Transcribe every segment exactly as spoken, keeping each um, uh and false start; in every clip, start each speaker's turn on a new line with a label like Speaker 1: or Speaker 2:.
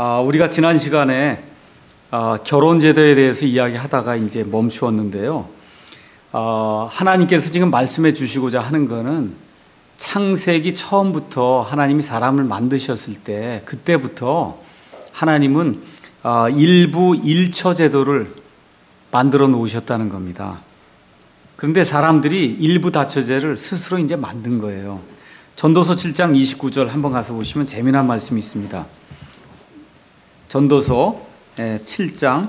Speaker 1: 우리가 지난 시간에 결혼 제도에 대해서 이야기하다가 이제 멈추었는데요. 하나님께서 지금 말씀해 주시고자 하는 것은 창세기 처음부터 하나님이 사람을 만드셨을 때 그때부터 하나님은 일부 일처 제도를 만들어 놓으셨다는 겁니다. 그런데 사람들이 일부 다처제를 스스로 이제 만든 거예요. 전도서 칠 장 이십구 절 한번 가서 보시면 재미난 말씀이 있습니다. 전도서 칠 장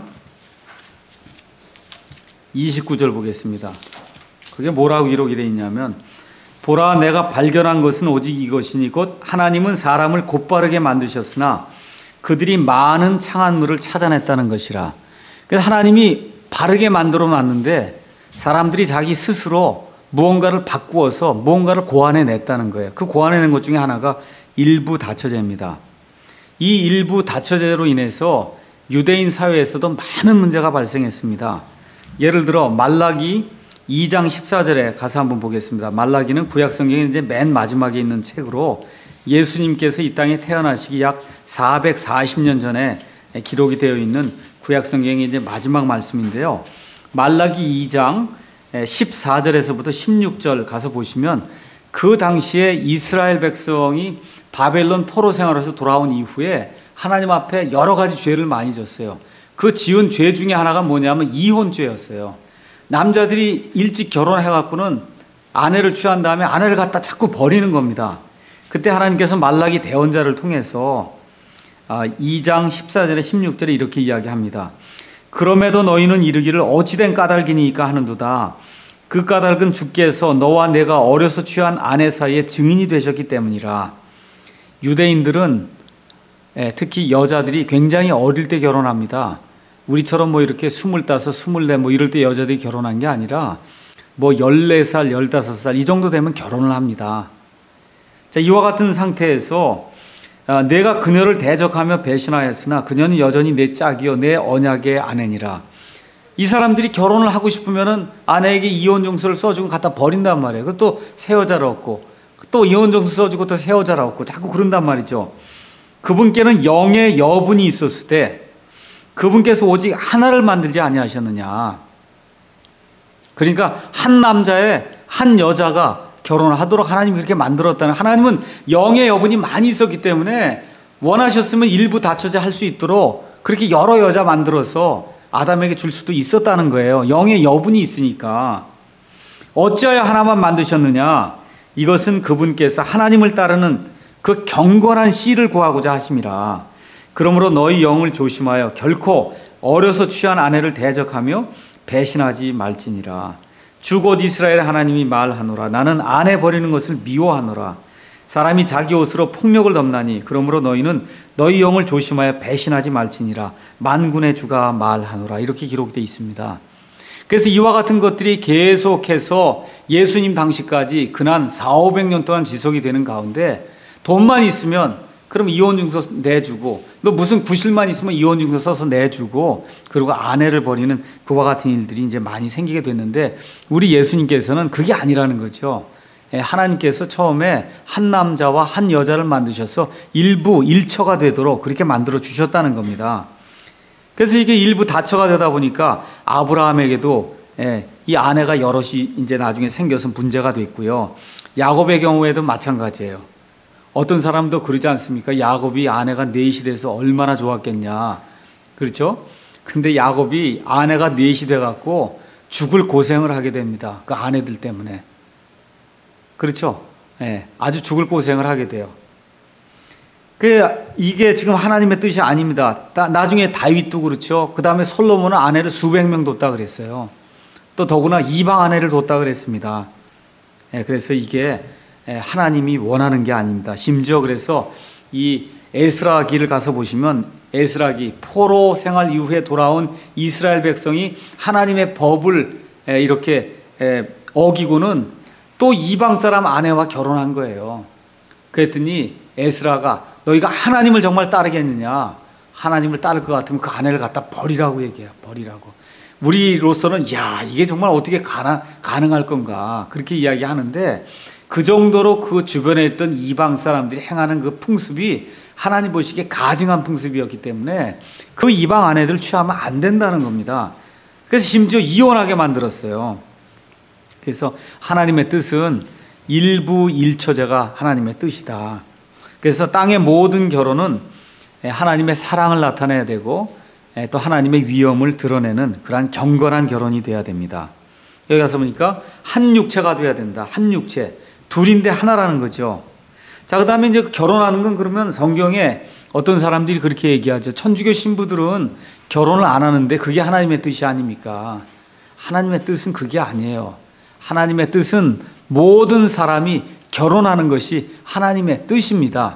Speaker 1: 이십구 절 보겠습니다. 그게 뭐라고 기록이 되어 있냐면, 보라, 내가 발견한 것은 오직 이것이니 곧 하나님은 사람을 곧바르게 만드셨으나 그들이 많은 창한물을 찾아냈다는 것이라. 그래서 하나님이 바르게 만들어 놨는데 사람들이 자기 스스로 무언가를 바꾸어서 무언가를 고안해냈다는 거예요. 그 고안해낸 것 중에 하나가 일부 다처제입니다. 이 일부 다처제로 인해서 유대인 사회에서도 많은 문제가 발생했습니다. 예를 들어 말라기 이 장 십사 절에 가서 한번 보겠습니다. 말라기는 구약성경의 이제 맨 마지막에 있는 책으로 예수님께서 이 땅에 태어나시기 약 사백사십 년 전에 기록이 되어 있는 구약성경의 이제 마지막 말씀인데요. 말라기 이 장 십사 절에서부터 십육 절 가서 보시면 그 당시에 이스라엘 백성이 바벨론 포로 생활에서 돌아온 이후에 하나님 앞에 여러 가지 죄를 많이 졌어요. 그 지은 죄 중에 하나가 뭐냐면 이혼죄였어요. 남자들이 일찍 결혼해갖고는 아내를 취한 다음에 아내를 갖다 자꾸 버리는 겁니다. 그때 하나님께서 말라기 대언자를 통해서 이 장 십사 절에 십육 절에 이렇게 이야기합니다. 그럼에도 너희는 이르기를 어찌된 까닭이니까 하는도다. 그 까닭은 주께서 너와 내가 어려서 취한 아내 사이에 증인이 되셨기 때문이라. 유대인들은 특히 여자들이 굉장히 어릴 때 결혼합니다. 우리처럼 뭐 이렇게 스물다섯, 스물네 뭐 이럴 때 여자들이 결혼한 게 아니라 뭐 열네 살, 열다섯 살 이 정도 되면 결혼을 합니다. 자, 이와 같은 상태에서 내가 그녀를 대적하며 배신하였으나 그녀는 여전히 내 짝이요 내 언약의 아내니라. 이 사람들이 결혼을 하고 싶으면은 아내에게 이혼 증서를 써주고 갖다 버린단 말이에요. 그것도 새 여자를 얻고 또 이혼 증서 써주고 또 새 여자를 얻고 자꾸 그런단 말이죠. 그분께는 영의 여분이 있었을 때 그분께서 오직 하나를 만들지 아니하셨느냐. 그러니까 한 남자에 한 여자가 결혼을 하도록 하나님이 그렇게 만들었다는, 하나님은 영의 여분이 많이 있었기 때문에 원하셨으면 일부 다처제 할 수 있도록 그렇게 여러 여자 만들어서 아담에게 줄 수도 있었다는 거예요. 영의 여분이 있으니까. 어찌하여 하나만 만드셨느냐. 이것은 그분께서 하나님을 따르는 그 경건한 씨를 구하고자 하심이라. 그러므로 너희 영을 조심하여 결코 어려서 취한 아내를 대적하며 배신하지 말지니라. 주 곧 이스라엘의 하나님이 말하노라. 나는 아내 버리는 것을 미워하노라. 사람이 자기 옷으로 폭력을 덮나니 그러므로 너희는 너희 영을 조심하여 배신하지 말지니라. 만군의 주가 말하노라. 이렇게 기록되어 있습니다. 그래서 이와 같은 것들이 계속해서 예수님 당시까지 근한 사오백 년 동안 지속이 되는 가운데 돈만 있으면 그럼 이혼증서 내주고, 너 무슨 구실만 있으면 이혼증서 써서 내주고, 그리고 아내를 버리는 그와 같은 일들이 이제 많이 생기게 됐는데, 우리 예수님께서는 그게 아니라는 거죠. 하나님께서 처음에 한 남자와 한 여자를 만드셔서 일부 일처가 되도록 그렇게 만들어 주셨다는 겁니다. 그래서 이게 일부 다처가 되다 보니까 아브라함에게도 이 아내가 여럿이 이제 나중에 생겨서 문제가 됐고요. 야곱의 경우에도 마찬가지예요. 어떤 사람도 그러지 않습니까? 야곱이 아내가 넷이 돼서 얼마나 좋았겠냐. 그렇죠? 근데 야곱이 아내가 넷이 돼갖고 죽을 고생을 하게 됩니다. 그 아내들 때문에. 그렇죠? 네, 아주 죽을 고생을 하게 돼요. 그 이게 지금 하나님의 뜻이 아닙니다. 나중에 다윗도 그렇죠. 그 다음에 솔로몬은 아내를 수백 명 뒀다 그랬어요. 또 더구나 이방 아내를 뒀다 그랬습니다. 네, 그래서 이게 하나님이 원하는 게 아닙니다. 심지어 그래서 이 에스라기를 가서 보시면 에스라기 포로 생활 이후에 돌아온 이스라엘 백성이 하나님의 법을 이렇게 어기고는 또 이방 사람 아내와 결혼한 거예요. 그랬더니 에스라가 너희가 하나님을 정말 따르겠느냐, 하나님을 따를 것 같으면 그 아내를 갖다 버리라고 얘기해요. 버리라고. 우리로서는 야 이게 정말 어떻게 가능, 가능할 건가 그렇게 이야기하는데, 그 정도로 그 주변에 있던 이방 사람들이 행하는 그 풍습이 하나님 보시기에 가증한 풍습이었기 때문에 그 이방 아내들 취하면 안 된다는 겁니다. 그래서 심지어 이혼하게 만들었어요. 그래서 하나님의 뜻은 일부 일처제가 하나님의 뜻이다. 그래서 땅의 모든 결혼은 하나님의 사랑을 나타내야 되고 또 하나님의 위엄을 드러내는 그러한 경건한 결혼이 돼야 됩니다. 여기 가서 보니까 한 육체가 돼야 된다. 한 육체. 둘인데 하나라는 거죠. 자, 그 다음에 이제 결혼하는 건 그러면 성경에 어떤 사람들이 그렇게 얘기하죠. 천주교 신부들은 결혼을 안 하는데 그게 하나님의 뜻이 아닙니까? 하나님의 뜻은 그게 아니에요. 하나님의 뜻은 모든 사람이 결혼하는 것이 하나님의 뜻입니다.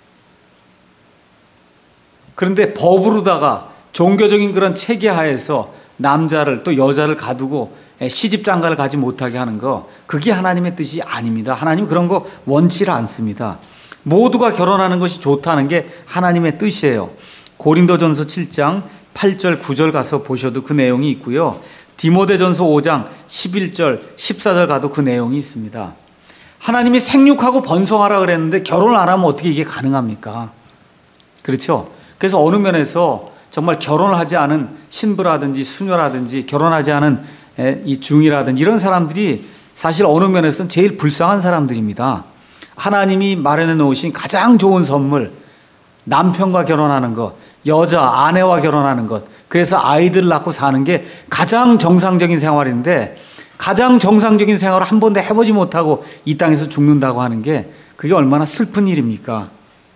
Speaker 1: 그런데 법으로다가 종교적인 그런 체계 하에서 남자를 또 여자를 가두고 시집 장가를 가지 못하게 하는 거, 그게 하나님의 뜻이 아닙니다. 하나님 그런 거 원치를 않습니다. 모두가 결혼하는 것이 좋다는 게 하나님의 뜻이에요. 고린도전서 칠 장 팔 절 구 절 가서 보셔도 그 내용이 있고요. 디모데전서 오 장 십일 절 십사 절 가도 그 내용이 있습니다. 하나님이 생육하고 번성하라 그랬는데 결혼을 안 하면 어떻게 이게 가능합니까? 그렇죠? 그래서 어느 면에서 정말 결혼을 하지 않은 신부라든지 수녀라든지 결혼하지 않은 이 중이라든지 이런 사람들이 사실 어느 면에서는 제일 불쌍한 사람들입니다. 하나님이 마련해 놓으신 가장 좋은 선물, 남편과 결혼하는 것, 여자, 아내와 결혼하는 것, 그래서 아이들 낳고 사는 게 가장 정상적인 생활인데 가장 정상적인 생활을 한 번도 해보지 못하고 이 땅에서 죽는다고 하는 게 그게 얼마나 슬픈 일입니까?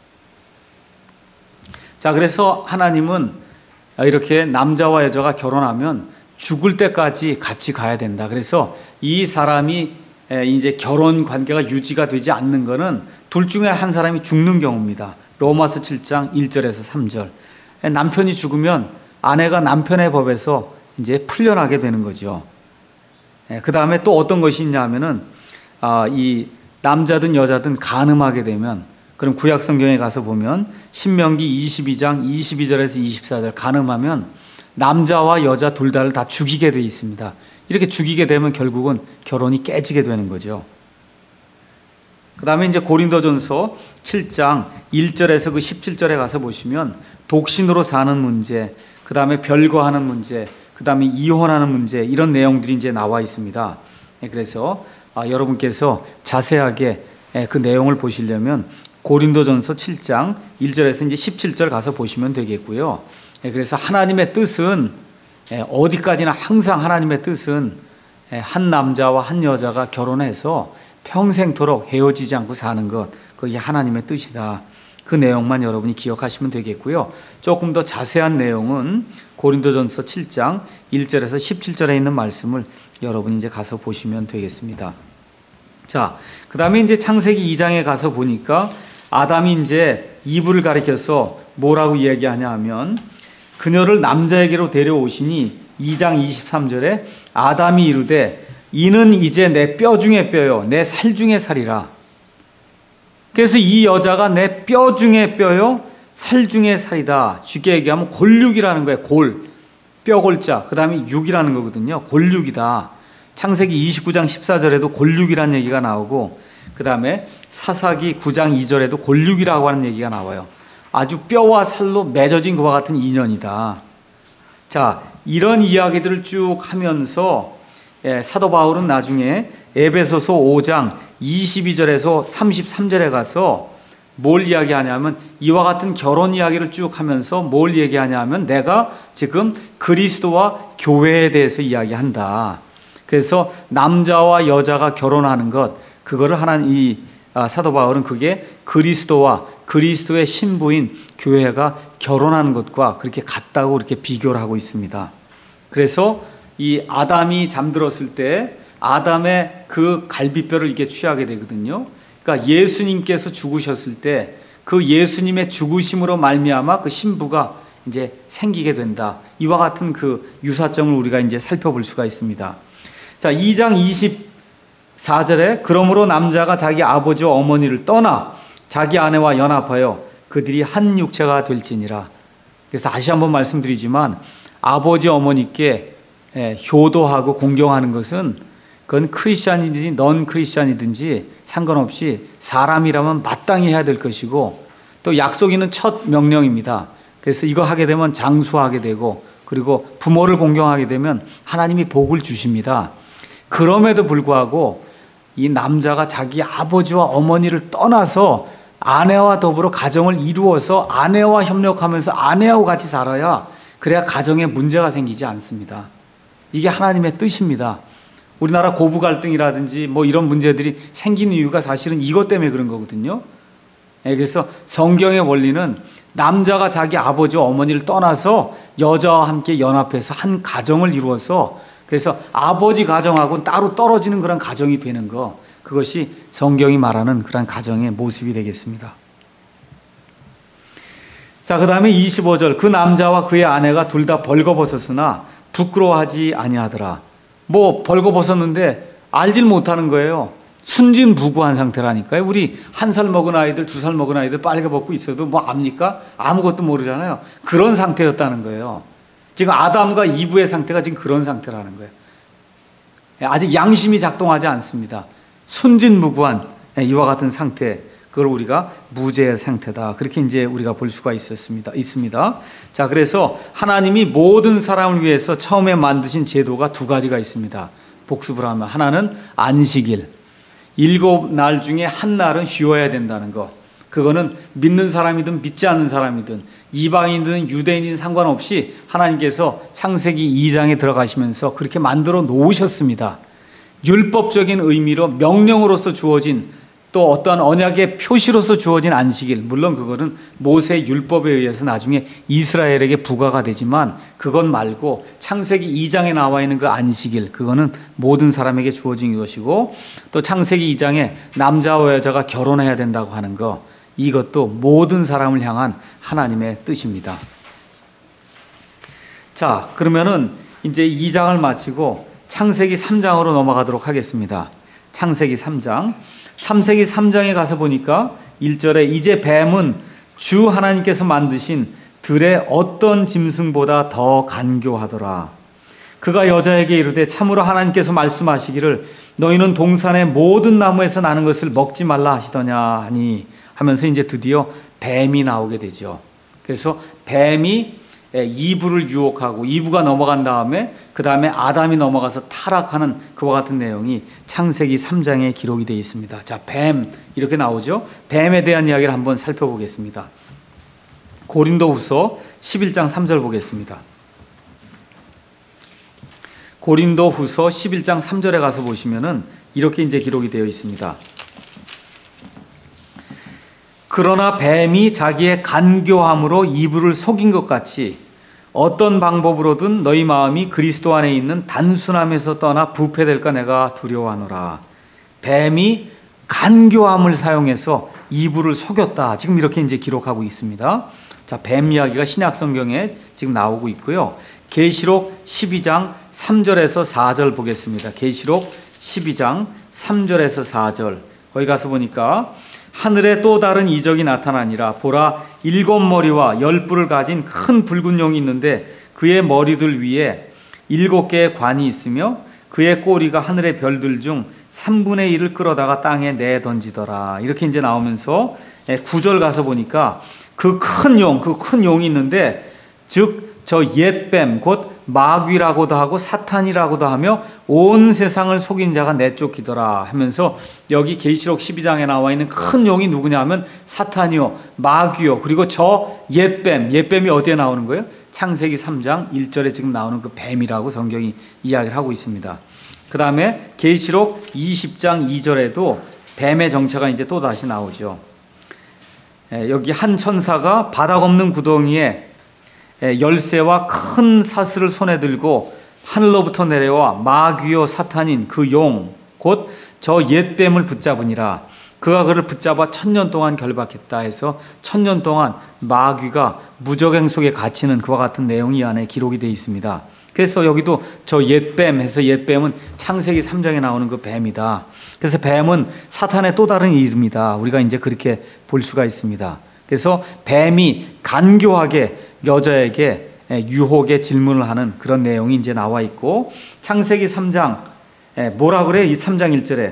Speaker 1: 자, 그래서 하나님은 이렇게 남자와 여자가 결혼하면 죽을 때까지 같이 가야 된다. 그래서 이 사람이 이제 결혼 관계가 유지가 되지 않는 거는 둘 중에 한 사람이 죽는 경우입니다. 로마서 칠 장 일 절에서 삼 절. 남편이 죽으면 아내가 남편의 법에서 이제 풀려나게 되는 거죠. 그 다음에 또 어떤 것이 있냐면은 이 남자든 여자든 간음하게 되면, 그럼 구약 성경에 가서 보면 신명기 이십이 장 이십이 절에서 이십사 절, 간음하면 남자와 여자 둘 다를 다 죽이게 돼 있습니다. 이렇게 죽이게 되면 결국은 결혼이 깨지게 되는 거죠. 그 다음에 이제 고린도전서 칠 장 일 절에서 그 십칠 절에 가서 보시면 독신으로 사는 문제, 그 다음에 별거하는 문제, 그 다음에 이혼하는 문제, 이런 내용들이 이제 나와 있습니다. 그래서 여러분께서 자세하게 그 내용을 보시려면 고린도전서 칠 장 일 절에서 이제 십칠 절 가서 보시면 되겠고요. 그래서 하나님의 뜻은 어디까지나 항상 하나님의 뜻은 한 남자와 한 여자가 결혼해서 평생토록 헤어지지 않고 사는 것, 그게 하나님의 뜻이다. 그 내용만 여러분이 기억하시면 되겠고요. 조금 더 자세한 내용은 고린도전서 칠 장 일 절에서 십칠 절에 있는 말씀을 여러분이 이제 가서 보시면 되겠습니다. 자, 그 다음에 이제 창세기 이 장에 가서 보니까 아담이 이제 이브를 가리켜서 뭐라고 이야기하냐 하면, 그녀를 남자에게로 데려오시니 이 장 이십삼 절에 아담이 이르되 이는 이제 내 뼈 중에 뼈요 내 살 중에 살이라. 그래서 이 여자가 내 뼈 중에 뼈요 살 중에 살이다. 쉽게 얘기하면 골육이라는 거예요. 골, 뼈골자, 그 다음에 육이라는 거거든요. 골육이다. 창세기 이십구 장 십사 절에도 골육이라는 얘기가 나오고, 그 다음에 사사기 구 장 이 절에도 골육이라고 하는 얘기가 나와요. 아주 뼈와 살로 맺어진 것과 같은 인연이다. 자, 이런 이야기들을 쭉 하면서 예, 사도 바울은 나중에 에베소서 오 장 이십이 절에서 삼십삼 절에 가서 뭘 이야기하냐면, 이와 같은 결혼 이야기를 쭉 하면서 뭘 얘기하냐면 내가 지금 그리스도와 교회에 대해서 이야기한다. 그래서 남자와 여자가 결혼하는 것, 그거를 하나님, 이 아, 사도 바울은 그게 그리스도와 그리스도의 신부인 교회가 결혼하는 것과 그렇게 같다고 그렇게 비교를 하고 있습니다. 그래서 이 아담이 잠들었을 때 아담의 그 갈비뼈를 이렇게 취하게 되거든요. 그러니까 예수님께서 죽으셨을 때 그 예수님의 죽으심으로 말미암아 그 신부가 이제 생기게 된다. 이와 같은 그 유사점을 우리가 이제 살펴볼 수가 있습니다. 자, 이 장 이십사 절에 그러므로 남자가 자기 아버지와 어머니를 떠나 자기 아내와 연합하여 그들이 한 육체가 될지니라. 그래서 다시 한번 말씀드리지만 아버지 어머니께 효도하고 공경하는 것은 그건 크리스찬이든지 넌 크리스찬이든지 상관없이 사람이라면 마땅히 해야 될 것이고, 또 약속 있는 첫 명령입니다. 그래서 이거 하게 되면 장수하게 되고 그리고 부모를 공경하게 되면 하나님이 복을 주십니다. 그럼에도 불구하고 이 남자가 자기 아버지와 어머니를 떠나서 아내와 더불어 가정을 이루어서 아내와 협력하면서 아내하고 같이 살아야 그래야 가정에 문제가 생기지 않습니다. 이게 하나님의 뜻입니다. 우리나라 고부 갈등이라든지 뭐 이런 문제들이 생기는 이유가 사실은 이것 때문에 그런 거거든요. 그래서 성경의 원리는 남자가 자기 아버지와 어머니를 떠나서 여자와 함께 연합해서 한 가정을 이루어서 그래서 아버지 가정하고는 따로 떨어지는 그런 가정이 되는 거, 그것이 성경이 말하는 그런 가정의 모습이 되겠습니다. 자, 그 다음에 이십오 절, 그 남자와 그의 아내가 둘 다 벌거벗었으나 부끄러워하지 아니하더라. 뭐 벌거벗었는데 알질 못하는 거예요. 순진무구한 상태라니까요. 우리 한 살 먹은 아이들, 두 살 먹은 아이들 빨개 벗고 있어도 뭐 압니까? 아무것도 모르잖아요. 그런 상태였다는 거예요. 지금 아담과 이브의 상태가 지금 그런 상태라는 거예요. 아직 양심이 작동하지 않습니다. 순진무구한 이와 같은 상태, 그걸 우리가 무죄의 상태다. 그렇게 이제 우리가 볼 수가 있었습니다. 있습니다. 자, 그래서 하나님이 모든 사람을 위해서 처음에 만드신 제도가 두 가지가 있습니다. 복습을 하면 하나는 안식일, 일곱 날 중에 한 날은 쉬어야 된다는 거. 그거는 믿는 사람이든 믿지 않는 사람이든 이방인이든 유대인이든 상관없이 하나님께서 창세기 이 장에 들어가시면서 그렇게 만들어 놓으셨습니다. 율법적인 의미로 명령으로서 주어진 또 어떠한 언약의 표시로서 주어진 안식일, 물론 그거는 모세 율법에 의해서 나중에 이스라엘에게 부과가 되지만 그것 말고 창세기 이 장에 나와 있는 그 안식일, 그거는 모든 사람에게 주어진 것이고, 또 창세기 이 장에 남자와 여자가 결혼해야 된다고 하는 거, 이것도 모든 사람을 향한 하나님의 뜻입니다. 자, 그러면은 이제 이 장을 마치고 창세기 삼 장으로 넘어가도록 하겠습니다. 창세기 삼 장. 창세기 삼 장에 가서 보니까 일 절에 이제 뱀은 주 하나님께서 만드신 들의 어떤 짐승보다 더 간교하더라. 그가 여자에게 이르되 참으로 하나님께서 말씀하시기를 너희는 동산의 모든 나무에서 나는 것을 먹지 말라 하시더냐 하니 하면서 이제 드디어 뱀이 나오게 되죠. 그래서 뱀이 이브를 유혹하고 이브가 넘어간 다음에 그 다음에 아담이 넘어가서 타락하는 그와 같은 내용이 창세기 삼 장에 기록이 되어 있습니다. 자, 뱀 이렇게 나오죠. 뱀에 대한 이야기를 한번 살펴보겠습니다. 고린도후서 십일 장 삼 절 보겠습니다. 고린도후서 십일 장 삼 절에 가서 보시면은 이렇게 이제 기록이 되어 있습니다. 그러나 뱀이 자기의 간교함으로 이브를 속인 것 같이 어떤 방법으로든 너희 마음이 그리스도 안에 있는 단순함에서 떠나 부패될까 내가 두려워하노라. 뱀이 간교함을 사용해서 이브를 속였다. 지금 이렇게 이제 기록하고 있습니다. 자, 뱀 이야기가 신약 성경에 지금 나오고 있고요. 계시록 십이 장 삼 절에서 사 절 보겠습니다. 계시록 십이 장 삼 절에서 사 절. 거기 가서 보니까 하늘에 또 다른 이적이 나타나니라. 보라, 일곱 머리와 열 뿔을 가진 큰 붉은 용이 있는데 그의 머리들 위에 일곱 개의 관이 있으며 그의 꼬리가 하늘의 별들 중 삼분의 일을 끌어다가 땅에 내던지더라. 이렇게 이제 나오면서 구 절 가서 보니까 그 큰 용, 그 큰 용이 있는데 즉 저 옛뱀 곧 마귀라고도 하고 사탄이라고도 하며 온 세상을 속인 자가 내쫓기더라 하면서 여기 계시록 십이 장에 나와 있는 큰 용이 누구냐 하면 사탄이요 마귀요 그리고 저 옛뱀, 옛뱀이 어디에 나오는 거예요? 창세기 삼 장 일 절에 지금 나오는 그 뱀이라고 성경이 이야기를 하고 있습니다. 그 다음에 계시록 이십 장 이 절에도 뱀의 정체가 이제 또 다시 나오죠. 여기 한 천사가 바닥 없는 구덩이에 열쇠와 큰 사슬을 손에 들고 하늘로부터 내려와 마귀요 사탄인 그 용 곧 저 옛뱀을 붙잡으니라. 그가 그를 붙잡아 천년 동안 결박했다 해서 천년 동안 마귀가 무적행 속에 갇히는 그와 같은 내용이 이 안에 기록이 되어 있습니다. 그래서 여기도 저 옛뱀 해서 옛뱀은 창세기 삼 장에 나오는 그 뱀이다. 그래서 뱀은 사탄의 또 다른 이름이다. 우리가 이제 그렇게 볼 수가 있습니다. 그래서 뱀이 간교하게 여자에게 유혹의 질문을 하는 그런 내용이 이제 나와 있고 창세기 삼 장 뭐라 그래? 이 삼 장 일 절에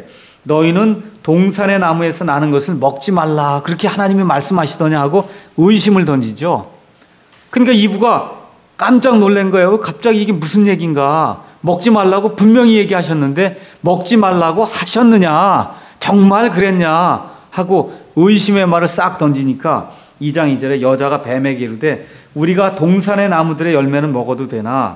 Speaker 1: 너희는 동산의 나무에서 나는 것을 먹지 말라. 그렇게 하나님이 말씀하시더냐 하고 의심을 던지죠. 그러니까 이브가 깜짝 놀란 거예요. 갑자기 이게 무슨 얘기인가. 먹지 말라고 분명히 얘기하셨는데 먹지 말라고 하셨느냐. 정말 그랬냐 하고 의심의 말을 싹 던지니까 이 장 이 절에 여자가 뱀에게 이르되 우리가 동산의 나무들의 열매는 먹어도 되나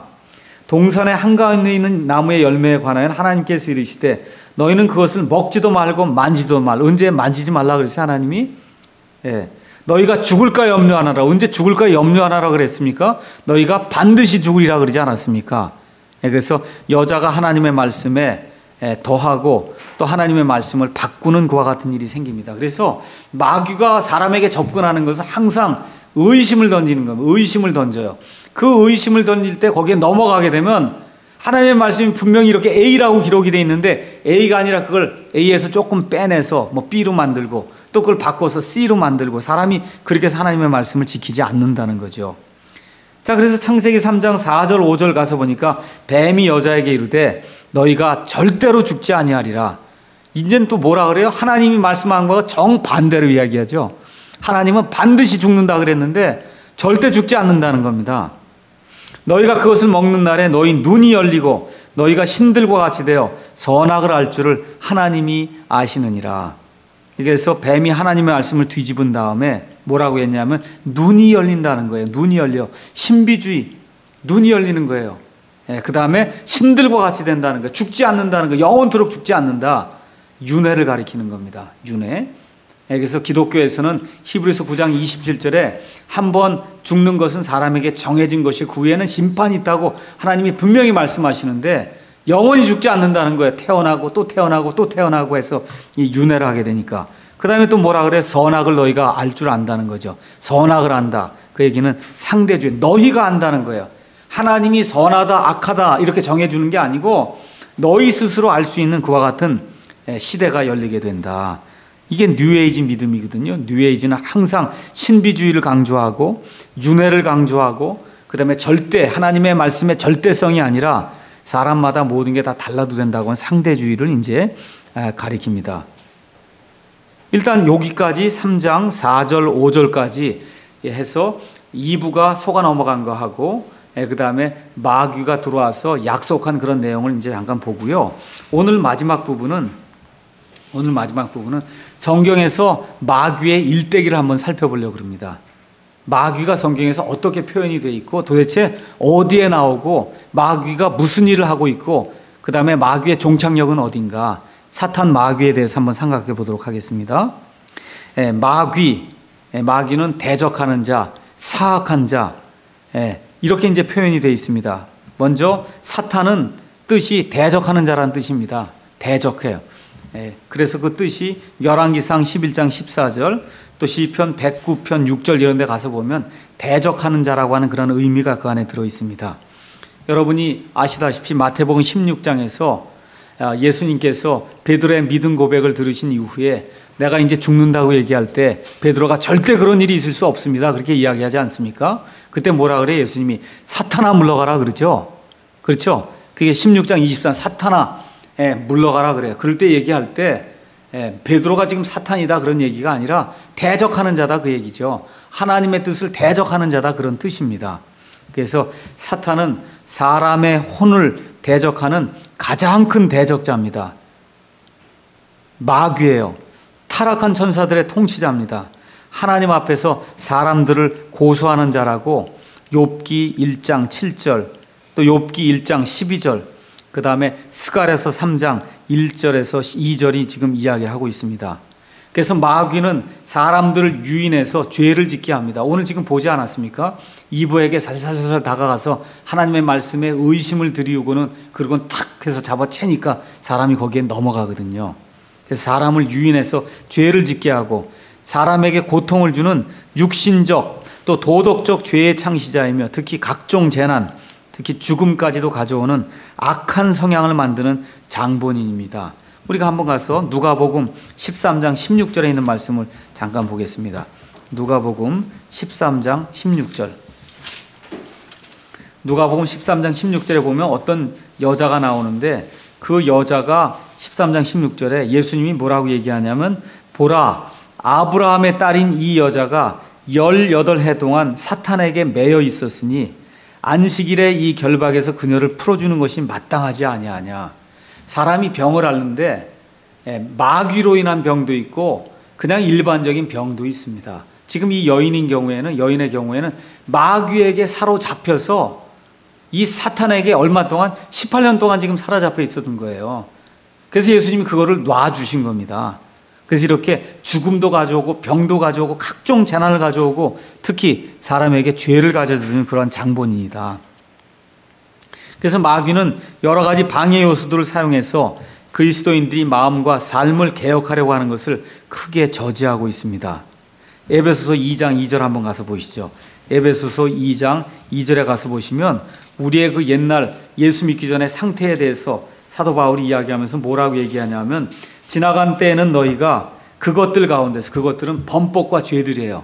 Speaker 1: 동산의 한가운데 있는 나무의 열매에 관하여 하나님께서 이르시되 너희는 그것을 먹지도 말고 만지도 말. 언제 만지지 말라 그랬어요 하나님이? 예. 너희가 죽을까 염려하나라. 언제 죽을까 염려하나라 그랬습니까? 너희가 반드시 죽으리라 그러지 않았습니까? 예. 그래서 여자가 하나님의 말씀에 예, 더하고 또 하나님의 말씀을 바꾸는 그와 같은 일이 생깁니다. 그래서 마귀가 사람에게 접근하는 것은 항상 의심을 던지는 겁니다. 의심을 던져요. 그 의심을 던질 때 거기에 넘어가게 되면 하나님의 말씀이 분명히 이렇게 A라고 기록이 되어 있는데 A가 아니라 그걸 A에서 조금 빼내서 뭐 B로 만들고 또 그걸 바꿔서 C로 만들고 사람이 그렇게 해서 하나님의 말씀을 지키지 않는다는 거죠. 자, 그래서 창세기 삼 장 사 절 오 절 가서 보니까 뱀이 여자에게 이르되 너희가 절대로 죽지 아니하리라. 이제는 또 뭐라 그래요? 하나님이 말씀한 거가 정반대로 이야기하죠. 하나님은 반드시 죽는다 그랬는데 절대 죽지 않는다는 겁니다. 너희가 그것을 먹는 날에 너희 눈이 열리고 너희가 신들과 같이 되어 선악을 알 줄을 하나님이 아시느니라. 그래서 뱀이 하나님의 말씀을 뒤집은 다음에 뭐라고 했냐면 눈이 열린다는 거예요. 눈이 열려. 신비주의. 눈이 열리는 거예요. 예, 그 다음에 신들과 같이 된다는 거예요. 죽지 않는다는 거예요. 영원토록 죽지 않는다. 윤회를 가리키는 겁니다. 윤회. 그래서 기독교에서는 히브리서 구 장 이십칠 절에 한번 죽는 것은 사람에게 정해진 것이 그 후에는 심판이 있다고 하나님이 분명히 말씀하시는데 영원히 죽지 않는다는 거예요. 태어나고 또 태어나고 또 태어나고 해서 이 윤회를 하게 되니까. 그 다음에 또 뭐라 그래? 선악을 너희가 알 줄 안다는 거죠. 선악을 안다. 그 얘기는 상대주의. 너희가 안다는 거예요. 하나님이 선하다 악하다 이렇게 정해주는 게 아니고 너희 스스로 알 수 있는 그와 같은 시대가 열리게 된다. 이게 뉴에이지 믿음이거든요. 뉴에이지는 항상 신비주의를 강조하고 윤회를 강조하고 그 다음에 절대 하나님의 말씀의 절대성이 아니라 사람마다 모든 게 다 달라도 된다고 하는 상대주의를 이제 가리킵니다. 일단 여기까지 삼 장 사 절 오 절까지 해서 이 부가 속아 넘어간 거 하고 그 다음에 마귀가 들어와서 약속한 그런 내용을 이제 잠깐 보고요. 오늘 마지막 부분은 오늘 마지막 부분은 성경에서 마귀의 일대기를 한번 살펴보려고 합니다. 마귀가 성경에서 어떻게 표현이 되어 있고 도대체 어디에 나오고 마귀가 무슨 일을 하고 있고 그 다음에 마귀의 종착역은 어딘가 사탄 마귀에 대해서 한번 생각해 보도록 하겠습니다. 예, 마귀, 예, 마귀는 대적하는 자, 사악한 자 예, 이렇게 이제 표현이 되어 있습니다. 먼저 사탄은 뜻이 대적하는 자라는 뜻입니다. 대적해요. 예, 그래서 그 뜻이 열왕기상 십일 장 십사 절 또 시편 백구 편 육 절 이런 데 가서 보면 대적하는 자라고 하는 그런 의미가 그 안에 들어 있습니다. 여러분이 아시다시피 마태복음 십육 장에서 예수님께서 베드로의 믿음 고백을 들으신 이후에 내가 이제 죽는다고 얘기할 때 베드로가 절대 그런 일이 있을 수 없습니다. 그렇게 이야기하지 않습니까? 그때 뭐라 그래? 예수님이 사탄아 물러가라 그러죠. 그렇죠? 그게 십육 장 이십삼 사탄아 예, 물러가라 그래요. 그럴 때 얘기할 때 예, 베드로가 지금 사탄이다 그런 얘기가 아니라 대적하는 자다 그 얘기죠. 하나님의 뜻을 대적하는 자다 그런 뜻입니다. 그래서 사탄은 사람의 혼을 대적하는 가장 큰 대적자입니다. 마귀예요. 타락한 천사들의 통치자입니다. 하나님 앞에서 사람들을 고소하는 자라고 욥기 일 장 칠 절 또 욥기 일 장 십이 절 그 다음에 스가랴서 삼 장 일 절에서 이 절이 지금 이야기하고 있습니다. 그래서 마귀는 사람들을 유인해서 죄를 짓게 합니다. 오늘 지금 보지 않았습니까? 이브에게 살살살살 다가가서 하나님의 말씀에 의심을 들이우고는 그리고 탁 해서 잡아채니까 사람이 거기에 넘어가거든요. 그래서 사람을 유인해서 죄를 짓게 하고 사람에게 고통을 주는 육신적 또 도덕적 죄의 창시자이며 특히 각종 재난 특히 죽음까지도 가져오는 악한 성향을 만드는 장본인입니다. 우리가 한번 가서 누가복음 십삼 장 십육 절에 있는 말씀을 잠깐 보겠습니다. 누가복음 십삼 장 십육 절. 누가복음 십삼 장 십육 절에 보면 어떤 여자가 나오는데 그 여자가 십삼 장 십육 절에 예수님이 뭐라고 얘기하냐면 보라 아브라함의 딸인 이 여자가 열여덟 해 동안 사탄에게 매여 있었으니 안식일에 이 결박에서 그녀를 풀어주는 것이 마땅하지 아니하냐. 사람이 병을 앓는데 마귀로 인한 병도 있고 그냥 일반적인 병도 있습니다. 지금 이 여인인 경우에는 여인의 경우에는 마귀에게 사로잡혀서 이 사탄에게 얼마 동안 십팔 년 동안 지금 사로잡혀 있었던 거예요. 그래서 예수님이 그거를 놔주신 겁니다. 그래서 이렇게 죽음도 가져오고 병도 가져오고 각종 재난을 가져오고 특히 사람에게 죄를 가져다주는 그런 장본인이다. 그래서 마귀는 여러 가지 방해 요소들을 사용해서 그리스도인들이 마음과 삶을 개혁하려고 하는 것을 크게 저지하고 있습니다. 에베소서 이 장 이 절 한번 가서 보시죠. 에베소서 이 장 이 절에 가서 보시면 우리의 그 옛날 예수 믿기 전의 상태에 대해서 사도 바울이 이야기하면서 뭐라고 얘기하냐면 지나간 때에는 너희가 그것들 가운데서, 그것들은 범법과 죄들이에요.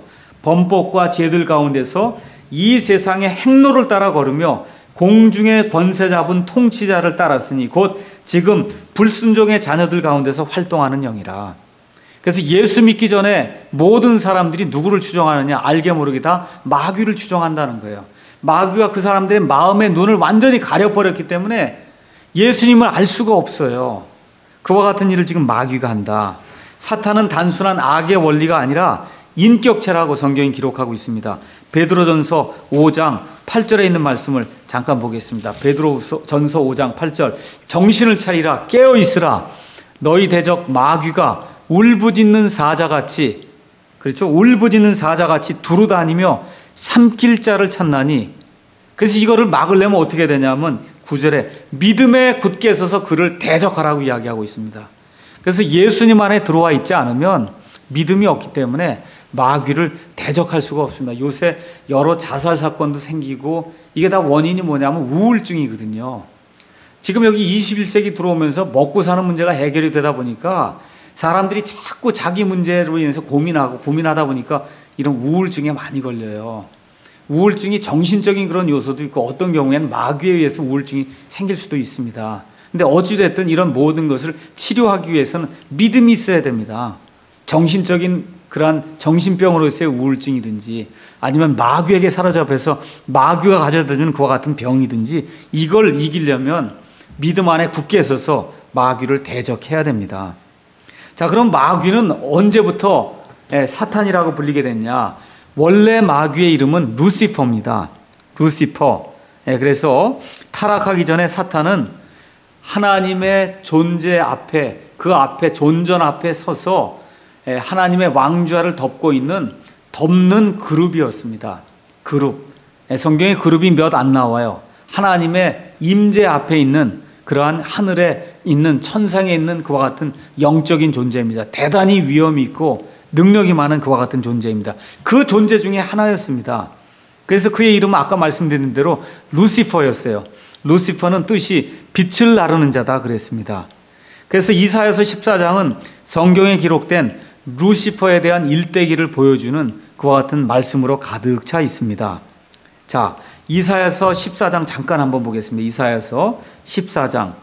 Speaker 1: 범법과 죄들 가운데서 이 세상의 행로를 따라 걸으며 공중의 권세 잡은 통치자를 따랐으니 곧 지금 불순종의 자녀들 가운데서 활동하는 영이라. 그래서 예수 믿기 전에 모든 사람들이 누구를 추종하느냐, 알게 모르게 다 마귀를 추종한다는 거예요. 마귀가 그 사람들의 마음의 눈을 완전히 가려버렸기 때문에 예수님을 알 수가 없어요. 그와 같은 일을 지금 마귀가 한다. 사탄은 단순한 악의 원리가 아니라 인격체라고 성경이 기록하고 있습니다. 베드로전서 오 장 팔 절에 있는 말씀을 잠깐 보겠습니다. 베드로전서 오 장 팔 절 정신을 차리라 깨어 있으라 너희 대적 마귀가 울부짖는 사자같이, 그렇죠? 울부짖는 사자같이 두루다니며 삼킬 자를 찾나니. 그래서 이거를 막으려면 어떻게 되냐면 구 절에 믿음에 굳게 서서 그를 대적하라고 이야기하고 있습니다. 그래서 예수님 안에 들어와 있지 않으면 믿음이 없기 때문에 마귀를 대적할 수가 없습니다. 요새 여러 자살 사건도 생기고 이게 다 원인이 뭐냐면 우울증이거든요. 지금 여기 이십일 세기 들어오면서 먹고 사는 문제가 해결이 되다 보니까 사람들이 자꾸 자기 문제로 인해서 고민하고 고민하다 보니까 이런 우울증에 많이 걸려요. 우울증이 정신적인 그런 요소도 있고 어떤 경우에는 마귀에 의해서 우울증이 생길 수도 있습니다. 근데 어찌됐든 이런 모든 것을 치료하기 위해서는 믿음이 있어야 됩니다. 정신적인 그러한 정신병으로서의 우울증이든지 아니면 마귀에게 사로잡혀서 마귀가 가져다주는 그와 같은 병이든지 이걸 이기려면 믿음 안에 굳게 서서 마귀를 대적해야 됩니다. 자, 그럼 마귀는 언제부터 사탄이라고 불리게 됐냐? 원래 마귀의 이름은 루시퍼입니다. 루시퍼. 그래서 타락하기 전에 사탄은 하나님의 존재 앞에, 그 앞에 존전 앞에 서서 하나님의 왕좌를 덮고 있는 덮는 그룹이었습니다. 그룹. 성경에 그룹이 몇 안 나와요. 하나님의 임재 앞에 있는 그러한 하늘에 있는 천상에 있는 그와 같은 영적인 존재입니다. 대단히 위엄이 있고 능력이 많은 그와 같은 존재입니다. 그 존재 중에 하나였습니다. 그래서 그의 이름은 아까 말씀드린 대로 루시퍼였어요. 루시퍼는 뜻이 빛을 나르는 자다 그랬습니다. 그래서 이사야서 십사 장은 성경에 기록된 루시퍼에 대한 일대기를 보여주는 그와 같은 말씀으로 가득 차 있습니다. 자, 이사야서 십사 장 잠깐 한번 보겠습니다. 이사야서 십사 장.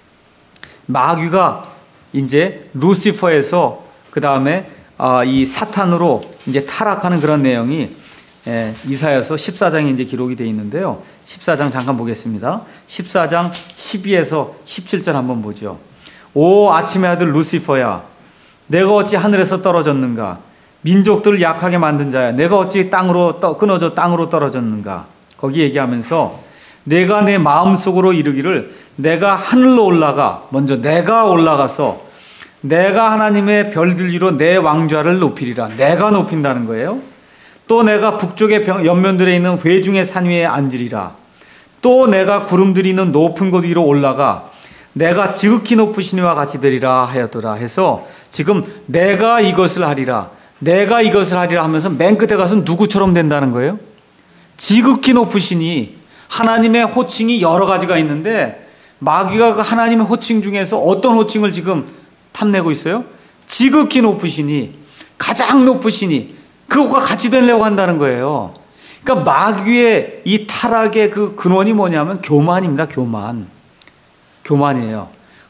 Speaker 1: 마귀가 이제 루시퍼에서 그 다음에 이 사탄으로 이제 타락하는 그런 내용이 이사야서 십사 장에 이제 기록이 되어 있는데요. 십사 장 잠깐 보겠습니다. 십사 장 십이에서 십칠 절 한번 보죠. 오 아침의 아들 루시퍼야, 내가 어찌 하늘에서 떨어졌는가? 민족들을 약하게 만든 자야, 내가 어찌 땅으로 떠, 끊어져 땅으로 떨어졌는가? 거기 얘기하면서 내가 내 마음속으로 이르기를 내가 하늘로 올라가, 먼저 내가 올라가서 내가 하나님의 별들 위로 내 왕좌를 높이리라. 내가 높인다는 거예요. 또 내가 북쪽의 옆면들에 있는 회중의 산 위에 앉으리라. 또 내가 구름들이 있는 높은 곳 위로 올라가 내가 지극히 높으신 이와 같이 되리라 하였더라 해서 지금 내가 이것을 하리라, 내가 이것을 하리라 하면서 맨 끝에 가서 누구처럼 된다는 거예요? 지극히 높으시니. 하나님의 호칭이 여러 가지가 있는데 마귀가 그 하나님의 호칭 중에서 어떤 호칭을 지금 탐내고 있어요? 지극히 높으시니, 가장 높으시니, 그것과 같이 되려고 한다는 거예요. 그러니까 마귀의 이 타락의 그 근원이 뭐냐면 교만입니다. 교만. 교만이에요.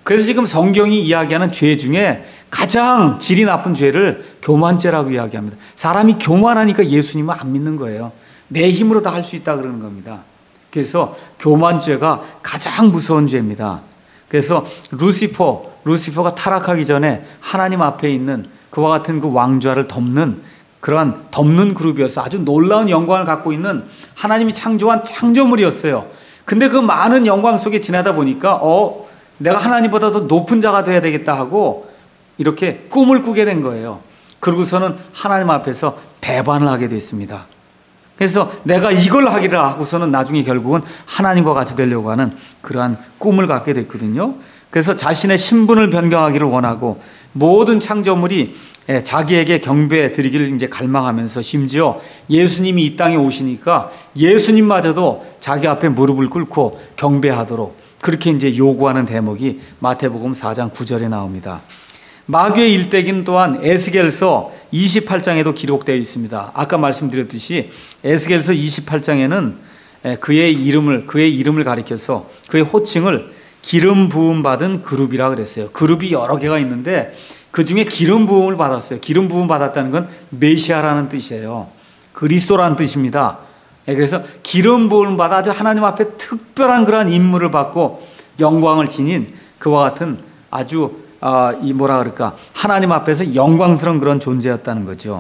Speaker 1: 그래서 지금 성경이 이야기하는 죄 중에 가장 질이 나쁜 죄를 교만죄라고 이야기합니다. 사람이 교만하니까 예수님을 안 믿는 거예요. 내 힘으로 다 할 수 있다 그러는 겁니다. 그래서 교만죄가 가장 무서운 죄입니다. 그래서 루시퍼, 루시퍼가 타락하기 전에 하나님 앞에 있는 그와 같은 그 왕좌를 덮는 그러한 덮는 그룹이었어. 아주 놀라운 영광을 갖고 있는 하나님이 창조한 창조물이었어요. 근데 그 많은 영광 속에 지나다 보니까 어 내가 하나님보다 더 높은 자가 돼야 되겠다 하고 이렇게 꿈을 꾸게 된 거예요. 그러고서는 하나님 앞에서 배반을 하게 됐습니다. 그래서 내가 이걸 하기를 하고서는 나중에 결국은 하나님과 같이 되려고 하는 그러한 꿈을 갖게 됐거든요. 그래서 자신의 신분을 변경하기를 원하고 모든 창조물이 자기에게 경배 드리기를 이제 갈망하면서 심지어 예수님이 이 땅에 오시니까 예수님마저도 자기 앞에 무릎을 꿇고 경배하도록 그렇게 이제 요구하는 대목이 마태복음 사 장 구 절에 나옵니다. 마귀의 일대기는 또한 에스겔서 이십팔 장에도 기록되어 있습니다. 아까 말씀드렸듯이 에스겔서 이십팔 장에는 그의 이름을 그의 이름을 가리켜서 그의 호칭을 기름 부음 받은 그룹이라 그랬어요. 그룹이 여러 개가 있는데 그 중에 기름 부음을 받았어요. 기름 부음 받았다는 건 메시아라는 뜻이에요. 그리스도라는 뜻입니다. 그래서 기름 부음을 받아 아주 하나님 앞에 특별한 그러한 임무를 받고 영광을 지닌 그와 같은 아주 아, 이 뭐라 그럴까 하나님 앞에서 영광스러운 그런 존재였다는 거죠.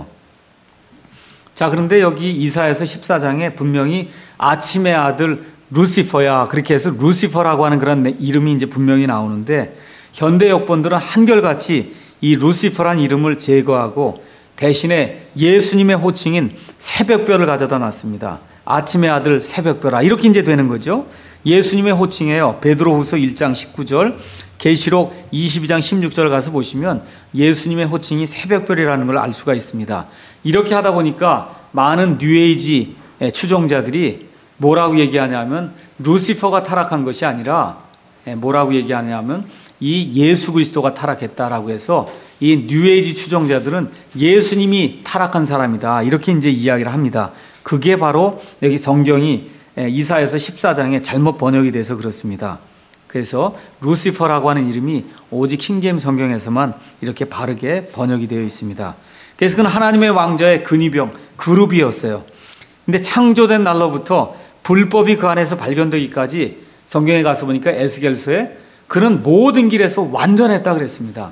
Speaker 1: 자, 그런데 여기 이사야서 십사 장에 분명히 아침의 아들 루시퍼야 그렇게 해서 루시퍼라고 하는 그런 이름이 이제 분명히 나오는데 현대 역본들은 한결같이 이 루시퍼란 이름을 제거하고 대신에 예수님의 호칭인 새벽별을 가져다 놨습니다. 아침의 아들 새벽별아 이렇게 이제 되는 거죠. 예수님의 호칭이에요. 베드로후서 일 장 십구 절, 계시록 이십이 장 십육 절 가서 보시면 예수님의 호칭이 새벽별이라는 걸 알 수가 있습니다. 이렇게 하다 보니까 많은 뉴에이지 추종자들이 뭐라고 얘기하냐면 루시퍼가 타락한 것이 아니라 뭐라고 얘기하냐면 이 예수 그리스도가 타락했다라고 해서 이 뉴에이지 추종자들은 예수님이 타락한 사람이다 이렇게 이제 이야기를 합니다. 그게 바로 여기 성경이 이사야서 십사 장에 잘못 번역이 돼서 그렇습니다. 그래서 루시퍼라고 하는 이름이 오직 킹제임스 성경에서만 이렇게 바르게 번역이 되어 있습니다. 그래서 그는 하나님의 왕좌의 근위병 그룹이었어요. 근데 창조된 날로부터 불법이 그 안에서 발견되기까지 성경에 가서 보니까 에스겔서에 그는 모든 길에서 완전했다 그랬습니다.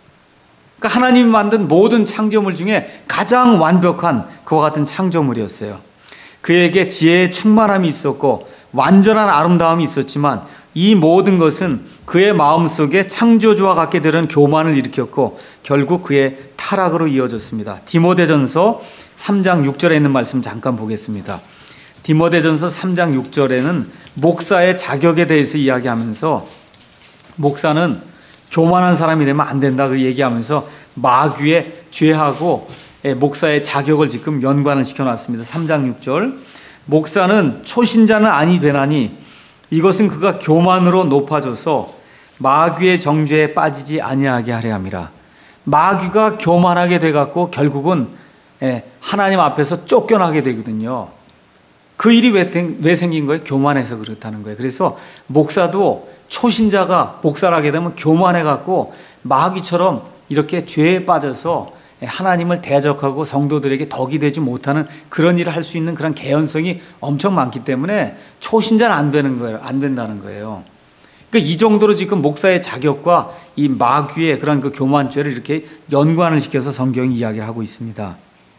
Speaker 1: 그러니까 하나님이 만든 모든 창조물 중에 가장 완벽한 그와 같은 창조물이었어요. 그에게 지혜의 충만함이 있었고 완전한 아름다움이 있었지만 이 모든 것은 그의 마음속에 창조주와 같게 되는 교만을 일으켰고 결국 그의 타락으로 이어졌습니다. 디모데전서 삼 장 육 절에 있는 말씀 잠깐 보겠습니다. 디모데전서 삼 장 육 절에는 목사의 자격에 대해서 이야기하면서 목사는 교만한 사람이 되면 안 된다 그 얘기하면서 마귀의 죄하고 목사의 자격을 지금 연관을 시켜놨습니다. 삼 장 육 절 목사는 초신자는 아니 되나니 이것은 그가 교만으로 높아져서 마귀의 정죄에 빠지지 아니하게 하려 함이라. 마귀가 교만하게 돼갖고 결국은 하나님 앞에서 쫓겨나게 되거든요. 그 일이 왜, 왜 생긴 거예요? 교만해서 그렇다는 거예요. 그래서 목사도 초신자가 목사를 하게 되면 교만해갖고 마귀처럼 이렇게 죄에 빠져서 하나님을 대적하고 성도들에게 덕이 되지 못하는 그런 일을 할 수 있는 그런 개연성이 엄청 많기 때문에 초신자는 안 되는 거예요. 안 된다는 거예요. 그러니까 이 정도로 지금 목사의 자격과 이 마귀의 그런 그 교만죄를 이렇게 연관을 시켜서 성경이 이야기를 하고 있습니다.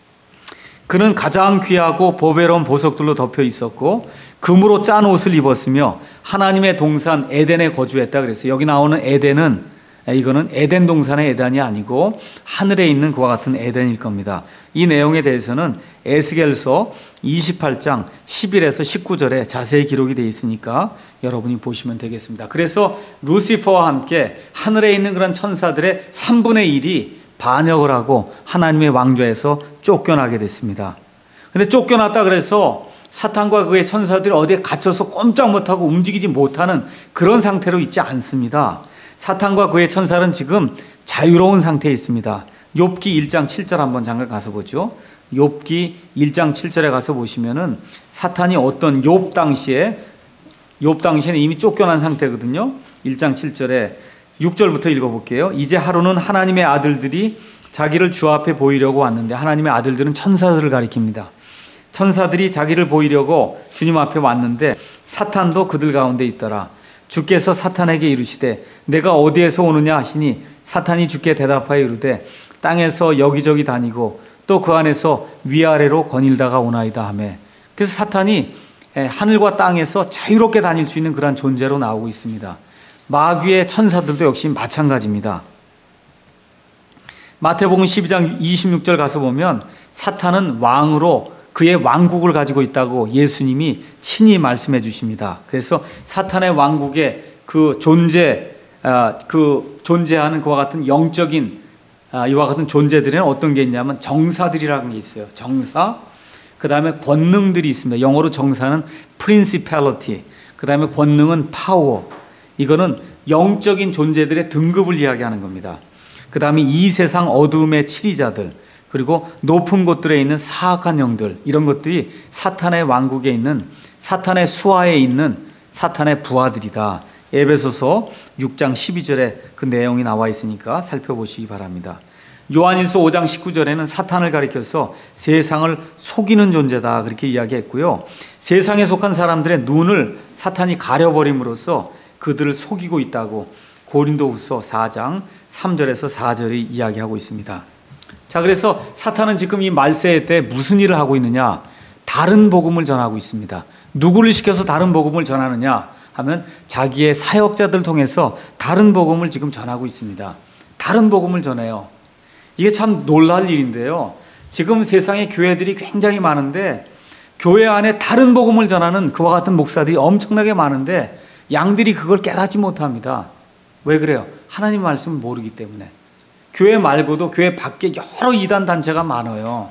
Speaker 1: 그는 가장 귀하고 보배로운 보석들로 덮여 있었고 금으로 짠 옷을 입었으며 하나님의 동산 에덴에 거주했다 그랬어요. 여기 나오는 에덴은 이거는 에덴 동산의 에덴이 아니고 하늘에 있는 그와 같은 에덴일 겁니다. 이 내용에 대해서는 에스겔서 이십팔 장 십일에서 십구 절에 자세히 기록이 되어 있으니까 여러분이 보시면 되겠습니다. 그래서 루시퍼와 함께 하늘에 있는 그런 천사들의 삼분의 일이 반역을 하고 하나님의 왕좌에서 쫓겨나게 됐습니다. 근데 쫓겨났다 그래서 사탄과 그의 천사들이 어디에 갇혀서 꼼짝 못하고 움직이지 못하는 그런 상태로 있지 않습니다. 사탄과 그의 천사는 지금 자유로운 상태에 있습니다. 욥기 일 장 칠 절 한번 잠깐 가서 보죠. 욥기 일 장 칠 절에 가서 보시면은 사탄이 어떤 욥 당시에 욥 당시에는 이미 쫓겨난 상태거든요. 일 장 칠 절에 육 절부터 읽어볼게요. 이제 하루는 하나님의 아들들이 자기를 주 앞에 보이려고 왔는데, 하나님의 아들들은 천사들을 가리킵니다. 천사들이 자기를 보이려고 주님 앞에 왔는데 사탄도 그들 가운데 있더라. 주께서 사탄에게 이르시되 내가 어디에서 오느냐 하시니 사탄이 주께 대답하여 이르되 땅에서 여기저기 다니고 또 그 안에서 위아래로 거닐다가 오나이다 하매. 그래서 사탄이 하늘과 땅에서 자유롭게 다닐 수 있는 그런 존재로 나오고 있습니다. 마귀의 천사들도 역시 마찬가지입니다. 마태복음 십이 장 이십육 절 가서 보면 사탄은 왕으로 그의 왕국을 가지고 있다고 예수님이 친히 말씀해 주십니다. 그래서 사탄의 왕국의 그 존재, 그 존재하는 그와 같은 영적인 이와 같은 존재들에는 어떤 게 있냐면 정사들이라는 게 있어요. 정사, 그 다음에 권능들이 있습니다. 영어로 정사는 principality, 그 다음에 권능은 power. 이거는 영적인 존재들의 등급을 이야기하는 겁니다. 그 다음에 이 세상 어두움의 치리자들, 그리고 높은 곳들에 있는 사악한 영들, 이런 것들이 사탄의 왕국에 있는, 사탄의 수하에 있는 사탄의 부하들이다. 에베소서 육 장 십이 절에 그 내용이 나와 있으니까 살펴보시기 바랍니다. 요한일서 오 장 십구 절에는 사탄을 가리켜서 세상을 속이는 존재다, 그렇게 이야기했고요. 세상에 속한 사람들의 눈을 사탄이 가려버림으로써 그들을 속이고 있다고 고린도후서 사 장 삼 절에서 사 절이 이야기하고 있습니다. 자, 그래서 사탄은 지금 이 말세 때 무슨 일을 하고 있느냐? 다른 복음을 전하고 있습니다. 누구를 시켜서 다른 복음을 전하느냐 하면 자기의 사역자들 통해서 다른 복음을 지금 전하고 있습니다. 다른 복음을 전해요. 이게 참 놀랄 일인데요. 지금 세상에 교회들이 굉장히 많은데 교회 안에 다른 복음을 전하는 그와 같은 목사들이 엄청나게 많은데 양들이 그걸 깨닫지 못합니다. 왜 그래요? 하나님 말씀을 모르기 때문에. 교회 말고도 교회 밖에 여러 이단 단체가 많아요.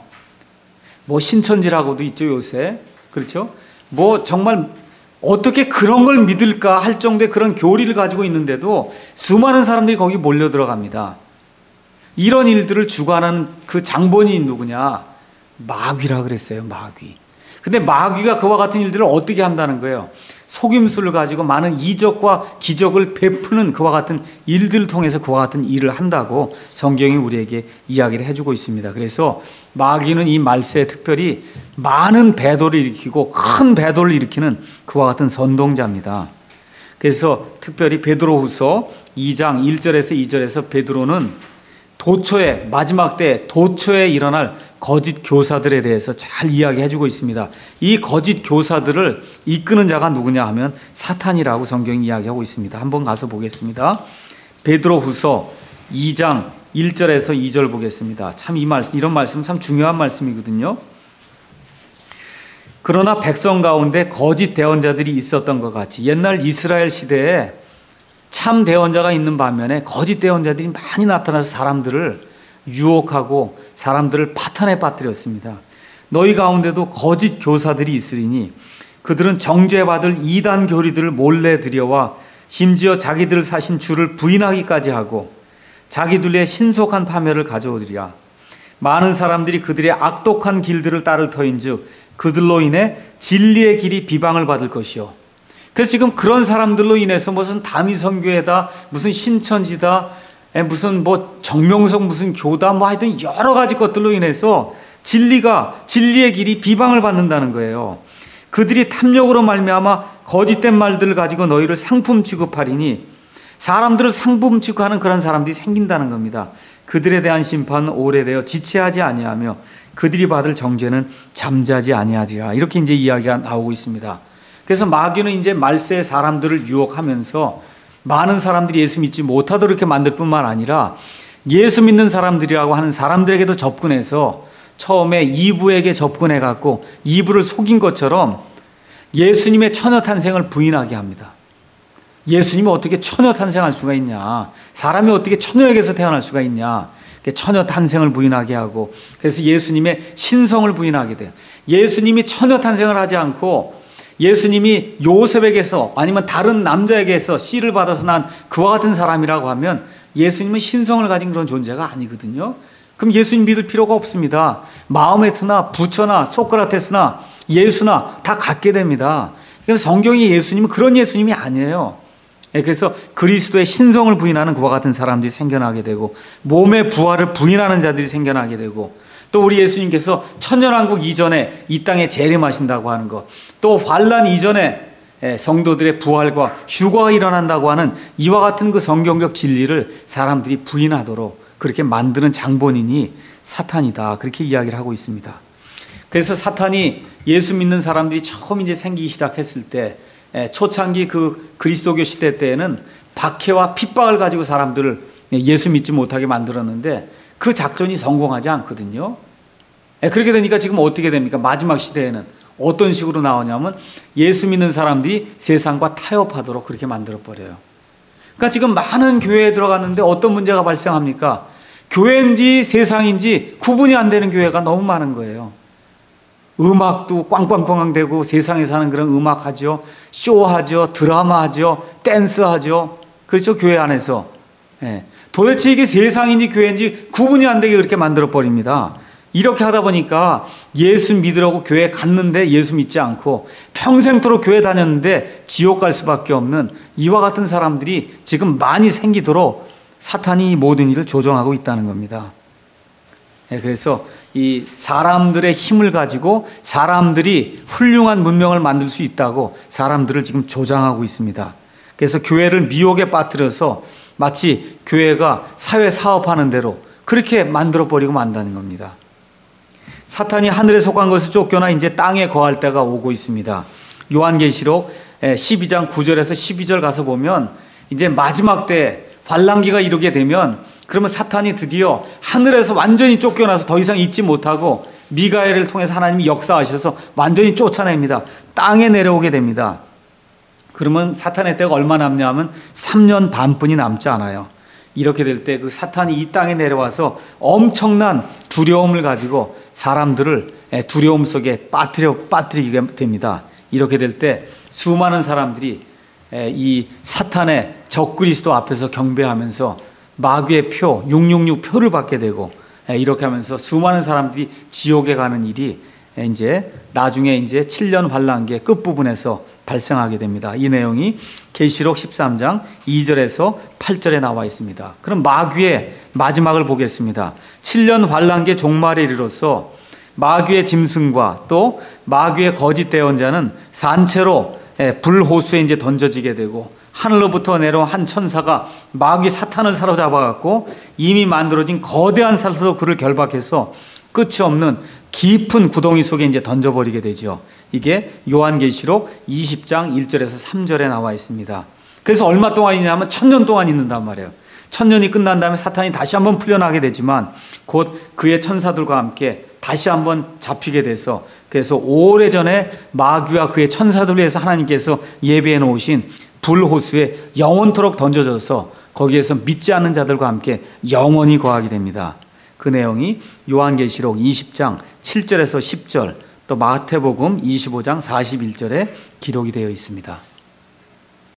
Speaker 1: 뭐 신천지라고도 있죠, 요새. 그렇죠? 뭐 정말 어떻게 그런 걸 믿을까 할 정도의 그런 교리를 가지고 있는데도 수많은 사람들이 거기 몰려 들어갑니다. 이런 일들을 주관하는 그 장본인이 누구냐? 마귀라 그랬어요, 마귀. 근데 마귀가 그와 같은 일들을 어떻게 한다는 거예요? 속임수를 가지고 많은 이적과 기적을 베푸는 그와 같은 일들을 통해서 그와 같은 일을 한다고 성경이 우리에게 이야기를 해주고 있습니다. 그래서 마귀는 이 말세에 특별히 많은 배도를 일으키고 큰 배도를 일으키는 그와 같은 선동자입니다. 그래서 특별히 베드로후서 이 장 일 절에서 이 절에서 베드로는 도처에, 마지막 때 도처에 일어날 거짓 교사들에 대해서 잘 이야기해 주고 있습니다. 이 거짓 교사들을 이끄는 자가 누구냐 하면 사탄이라고 성경이 이야기하고 있습니다. 한번 가서 보겠습니다. 베드로후서 이 장 일 절에서 이 절 보겠습니다. 참 이 말씀, 이런 말씀 참 중요한 말씀이거든요. 그러나 백성 가운데 거짓 대언자들이 있었던 것 같이 옛날 이스라엘 시대에 참 대언자가 있는 반면에 거짓 대언자들이 많이 나타나서 사람들을 유혹하고 사람들을 파탄에 빠뜨렸습니다. 너희 가운데도 거짓 교사들이 있으리니 그들은 정죄받을 이단 교리들을 몰래 들여와 심지어 자기들 사신 주를 부인하기까지 하고 자기들의 신속한 파멸을 가져오리라. 많은 사람들이 그들의 악독한 길들을 따를 터인즉 그들로 인해 진리의 길이 비방을 받을 것이요. 그래서 지금 그런 사람들로 인해서 무슨 다미선교회다, 무슨 신천지다, 무슨 뭐 정명석 무슨 교다, 뭐 하여튼 여러 가지 것들로 인해서 진리가, 진리의 길이 비방을 받는다는 거예요. 그들이 탐욕으로 말미암아 거짓된 말들을 가지고 너희를 상품 취급하리니 사람들을 상품 취급하는 그런 사람들이 생긴다는 겁니다. 그들에 대한 심판은 오래되어 지체하지 아니하며 그들이 받을 정죄는 잠자지 아니하리라. 이렇게 이제 이야기가 나오고 있습니다. 그래서 마귀는 이제 말세의 사람들을 유혹하면서 많은 사람들이 예수 믿지 못하도록 이렇게 만들 뿐만 아니라 예수 믿는 사람들이라고 하는 사람들에게도 접근해서 처음에 이브에게 접근해갖고 이브를 속인 것처럼 예수님의 처녀 탄생을 부인하게 합니다. 예수님이 어떻게 처녀 탄생할 수가 있냐? 사람이 어떻게 처녀에게서 태어날 수가 있냐? 처녀 탄생을 부인하게 하고 그래서 예수님의 신성을 부인하게 돼요. 예수님이 처녀 탄생을 하지 않고 예수님이 요셉에게서 아니면 다른 남자에게서 씨를 받아서 난 그와 같은 사람이라고 하면 예수님은 신성을 가진 그런 존재가 아니거든요. 그럼 예수님 믿을 필요가 없습니다. 마호메트나 부처나 소크라테스나 예수나 다 갖게 됩니다. 그래서 성경의 예수님은 그런 예수님이 아니에요. 그래서 그리스도의 신성을 부인하는 그와 같은 사람들이 생겨나게 되고, 몸의 부활을 부인하는 자들이 생겨나게 되고, 또 우리 예수님께서 천년왕국 이전에 이 땅에 재림하신다고 하는 것, 또 환란 이전에 성도들의 부활과 휴거가 일어난다고 하는 이와 같은 그 성경적 진리를 사람들이 부인하도록 그렇게 만드는 장본인이 사탄이다, 그렇게 이야기를 하고 있습니다. 그래서 사탄이 예수 믿는 사람들이 처음 이제 생기기 시작했을 때, 초창기 그 그리스도교 시대 때에는 박해와 핍박을 가지고 사람들을 예수 믿지 못하게 만들었는데 그 작전이 성공하지 않거든요. 그렇게 되니까 지금 어떻게 됩니까? 마지막 시대에는 어떤 식으로 나오냐면 예수 믿는 사람들이 세상과 타협하도록 그렇게 만들어버려요. 그러니까 지금 많은 교회에 들어갔는데 어떤 문제가 발생합니까? 교회인지 세상인지 구분이 안 되는 교회가 너무 많은 거예요. 음악도 꽝꽝꽝꽝 되고 세상에 사는 그런 음악 하죠, 쇼하죠, 드라마 하죠, 댄스 하죠. 그렇죠, 교회 안에서. 예. 도대체 이게 세상인지 교회인지 구분이 안 되게 그렇게 만들어 버립니다. 이렇게 하다 보니까 예수 믿으라고 교회 갔는데 예수 믿지 않고 평생토록 교회 다녔는데 지옥 갈 수밖에 없는 이와 같은 사람들이 지금 많이 생기도록 사탄이 이 모든 일을 조종하고 있다는 겁니다. 그래서 이 사람들의 힘을 가지고 사람들이 훌륭한 문명을 만들 수 있다고 사람들을 지금 조장하고 있습니다. 그래서 교회를 미혹에 빠뜨려서 마치 교회가 사회 사업하는 대로 그렇게 만들어버리고 만다는 겁니다. 사탄이 하늘에 속한 것을 쫓겨나 이제 땅에 거할 때가 오고 있습니다. 요한계시록 십이 장 구 절에서 십이 절 가서 보면 이제 마지막 때 환란기가 이르게 되면 그러면 사탄이 드디어 하늘에서 완전히 쫓겨나서 더 이상 있지 못하고 미가엘을 통해서 하나님이 역사하셔서 완전히 쫓아냅니다. 땅에 내려오게 됩니다. 그러면 사탄의 때가 얼마 남냐 하면 삼 년 반뿐이 남지 않아요. 이렇게 될 때 그 사탄이 이 땅에 내려와서 엄청난 두려움을 가지고 사람들을 두려움 속에 빠뜨려, 빠뜨리게 됩니다. 이렇게 될 때 수많은 사람들이 이 사탄의 적그리스도 앞에서 경배하면서 마귀의 표, 육육육 표를 받게 되고 이렇게 하면서 수많은 사람들이 지옥에 가는 일이 이제 나중에 이제 칠 년 환란기의 끝부분에서 발생하게 됩니다. 이 내용이 계시록 십삼 장 이 절에서 팔 절에 나와 있습니다. 그럼 마귀의 마지막을 보겠습니다. 칠 년 환란기의 종말에 이르러서 마귀의 짐승과 또 마귀의 거짓 대언자는 산채로 불호수에 이제 던져지게 되고 하늘로부터 내려온 한 천사가 마귀 사탄을 사로잡아갖고 이미 만들어진 거대한 살로 그를 결박해서 끝이 없는 깊은 구덩이 속에 이제 던져버리게 되죠. 이게 요한계시록 이십 장 일 절에서 삼 절에 나와 있습니다. 그래서 얼마 동안이냐면 천년 동안 있는단 말이에요. 천년이 끝난 다음에 사탄이 다시 한번 풀려나게 되지만 곧 그의 천사들과 함께 다시 한번 잡히게 돼서 그래서 오래전에 마귀와 그의 천사들을 위해서 하나님께서 예비해 놓으신 불호수에 영원토록 던져져서 거기에서 믿지 않는 자들과 함께 영원히 거하게 됩니다. 그 내용이 요한계시록 이십 장 칠 절에서 십 절 또 마태복음 이십오 장 사십일 절에 기록이 되어 있습니다.